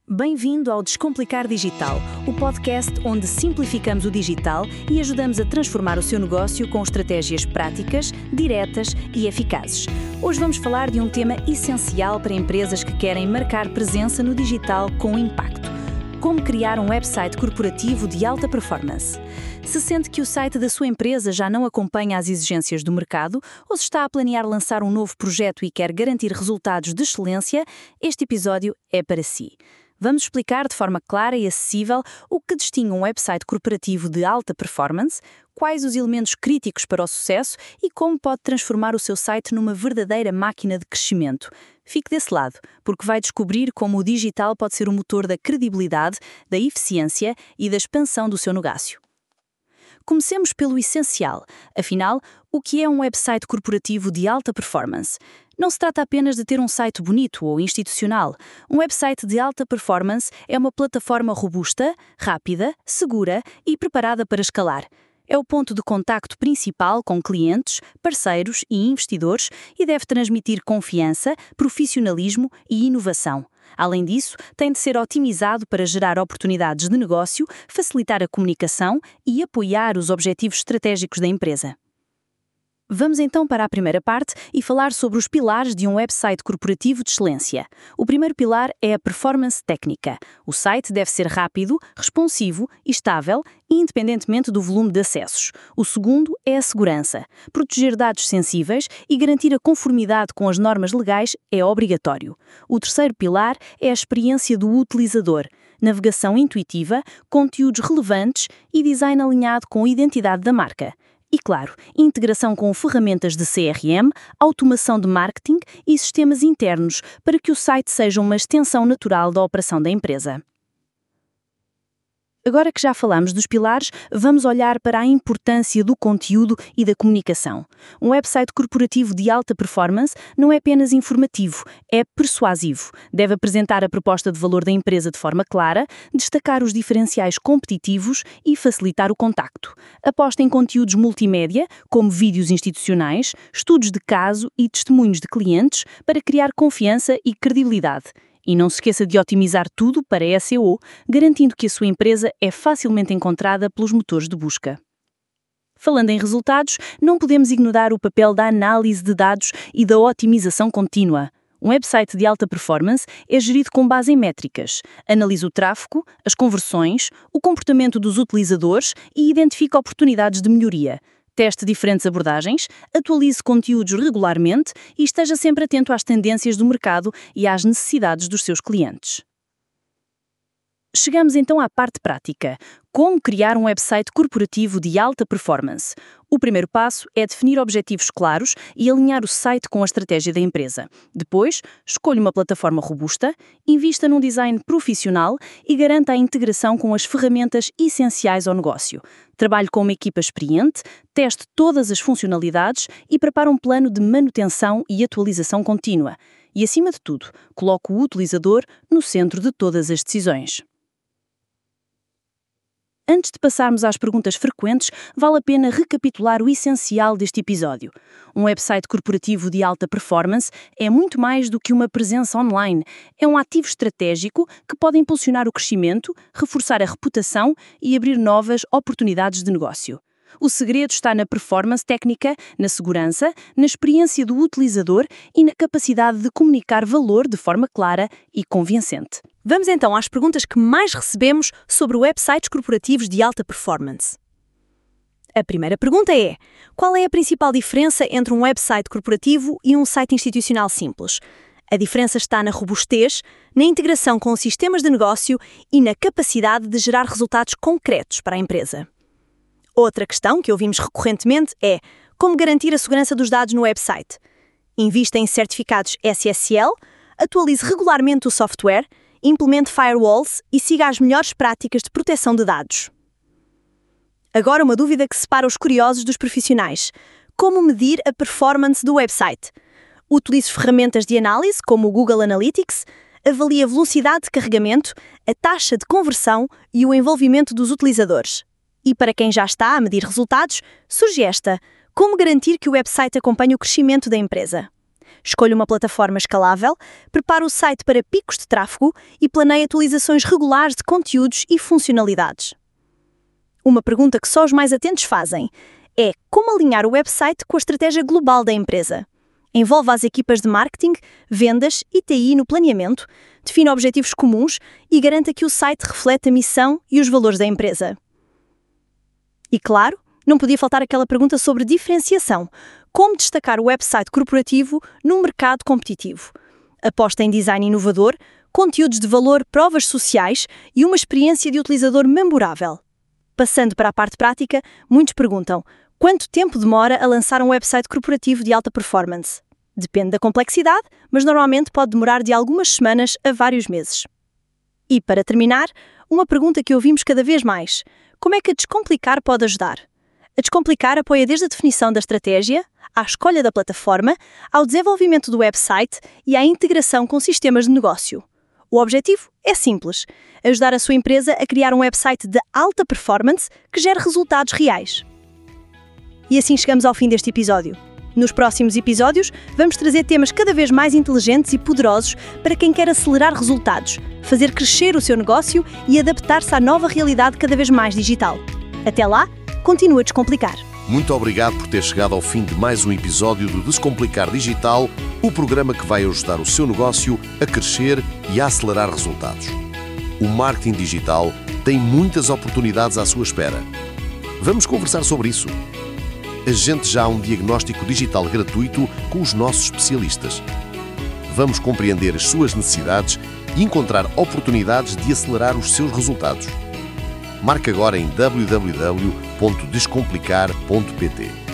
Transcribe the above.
Bem-vindo ao Descomplicar Digital, o podcast onde simplificamos o digital e ajudamos a transformar o seu negócio com estratégias práticas, diretas e eficazes. Hoje vamos falar de um tema essencial para empresas que querem marcar presença no digital com impacto. Como criar um website corporativo de alta performance. Se sente que o site da sua empresa já não acompanha as exigências do mercado ou se está a planear lançar um novo projeto e quer garantir resultados de excelência, este episódio é para si. Vamos explicar de forma clara e acessível o que distingue um website corporativo de alta performance, quais os elementos críticos para o sucesso e como pode transformar o seu site numa verdadeira máquina de crescimento. Fique desse lado, porque vai descobrir como o digital pode ser o motor da credibilidade, da eficiência e da expansão do seu negócio. Comecemos pelo essencial. Afinal, o que é um website corporativo de alta performance? Não se trata apenas de ter um site bonito ou institucional. Um website de alta performance é uma plataforma robusta, rápida, segura e preparada para escalar. É o ponto de contacto principal com clientes, parceiros e investidores e deve transmitir confiança, profissionalismo e inovação. Além disso, tem de ser otimizado para gerar oportunidades de negócio, facilitar a comunicação e apoiar os objetivos estratégicos da empresa. Vamos então para a primeira parte e falar sobre os pilares de um website corporativo de excelência. O primeiro pilar é a performance técnica. O site deve ser rápido, responsivo e estável, independentemente do volume de acessos. O segundo é a segurança. Proteger dados sensíveis e garantir a conformidade com as normas legais é obrigatório. O terceiro pilar é a experiência do utilizador. Navegação intuitiva, conteúdos relevantes e design alinhado com a identidade da marca. E, claro, integração com ferramentas de CRM, automação de marketing e sistemas internos para que o site seja uma extensão natural da operação da empresa. Agora que já falamos dos pilares, vamos olhar para a importância do conteúdo e da comunicação. Um website corporativo de alta performance não é apenas informativo, é persuasivo. Deve apresentar a proposta de valor da empresa de forma clara, destacar os diferenciais competitivos e facilitar o contacto. Aposta em conteúdos multimédia, como vídeos institucionais, estudos de caso e testemunhos de clientes, para criar confiança e credibilidade. E não se esqueça de otimizar tudo para SEO, garantindo que a sua empresa é facilmente encontrada pelos motores de busca. Falando em resultados, não podemos ignorar o papel da análise de dados e da otimização contínua. Um website de alta performance é gerido com base em métricas. Analisa o tráfego, as conversões, o comportamento dos utilizadores e identifica oportunidades de melhoria. Teste diferentes abordagens, atualize conteúdos regularmente e esteja sempre atento às tendências do mercado e às necessidades dos seus clientes. Chegamos então à parte prática. Como criar um website corporativo de alta performance? O primeiro passo é definir objetivos claros e alinhar o site com a estratégia da empresa. Depois, escolha uma plataforma robusta, invista num design profissional e garanta a integração com as ferramentas essenciais ao negócio. Trabalhe com uma equipa experiente, teste todas as funcionalidades e prepare um plano de manutenção e atualização contínua. E, acima de tudo, coloque o utilizador no centro de todas as decisões. Antes de passarmos às perguntas frequentes, vale a pena recapitular o essencial deste episódio. Um website corporativo de alta performance é muito mais do que uma presença online. É um ativo estratégico que pode impulsionar o crescimento, reforçar a reputação e abrir novas oportunidades de negócio. O segredo está na performance técnica, na segurança, na experiência do utilizador e na capacidade de comunicar valor de forma clara e convincente. Vamos então às perguntas que mais recebemos sobre websites corporativos de alta performance. A primeira pergunta é: qual é a principal diferença entre um website corporativo e um site institucional simples? A diferença está na robustez, na integração com os sistemas de negócio e na capacidade de gerar resultados concretos para a empresa. Outra questão que ouvimos recorrentemente é: como garantir a segurança dos dados no website? Invista em certificados SSL, atualize regularmente o software, implemente firewalls e siga as melhores práticas de proteção de dados. Agora uma dúvida que separa os curiosos dos profissionais: como medir a performance do website? Utilize ferramentas de análise como o Google Analytics, avalie a velocidade de carregamento, a taxa de conversão e o envolvimento dos utilizadores. E para quem já está a medir resultados, surge esta: como garantir que o website acompanhe o crescimento da empresa? Escolha uma plataforma escalável, prepara o site para picos de tráfego e planeie atualizações regulares de conteúdos e funcionalidades. Uma pergunta que só os mais atentos fazem é como alinhar o website com a estratégia global da empresa. Envolva as equipas de marketing, vendas e TI no planeamento, defina objetivos comuns e garanta que o site reflete a missão e os valores da empresa. E claro, não podia faltar aquela pergunta sobre diferenciação. Como destacar o website corporativo num mercado competitivo? Aposta em design inovador, conteúdos de valor, provas sociais e uma experiência de utilizador memorável. Passando para a parte prática, muitos perguntam: quanto tempo demora a lançar um website corporativo de alta performance? Depende da complexidade, mas normalmente pode demorar de algumas semanas a vários meses. E, para terminar, uma pergunta que ouvimos cada vez mais: como é que a Descomplicar pode ajudar? A Descomplicar apoia desde a definição da estratégia, à escolha da plataforma, ao desenvolvimento do website e à integração com sistemas de negócio. O objetivo é simples: ajudar a sua empresa a criar um website de alta performance que gere resultados reais. E assim chegamos ao fim deste episódio. Nos próximos episódios, vamos trazer temas cada vez mais inteligentes e poderosos para quem quer acelerar resultados, fazer crescer o seu negócio e adaptar-se à nova realidade cada vez mais digital. Até lá, continua a Descomplicar. Muito obrigado por ter chegado ao fim de mais um episódio do Descomplicar Digital, o programa que vai ajudar o seu negócio a crescer e a acelerar resultados. O marketing digital tem muitas oportunidades à sua espera. Vamos conversar sobre isso. Agende já um diagnóstico digital gratuito com os nossos especialistas. Vamos compreender as suas necessidades e encontrar oportunidades de acelerar os seus resultados. Marque agora em www.descomplicar.pt.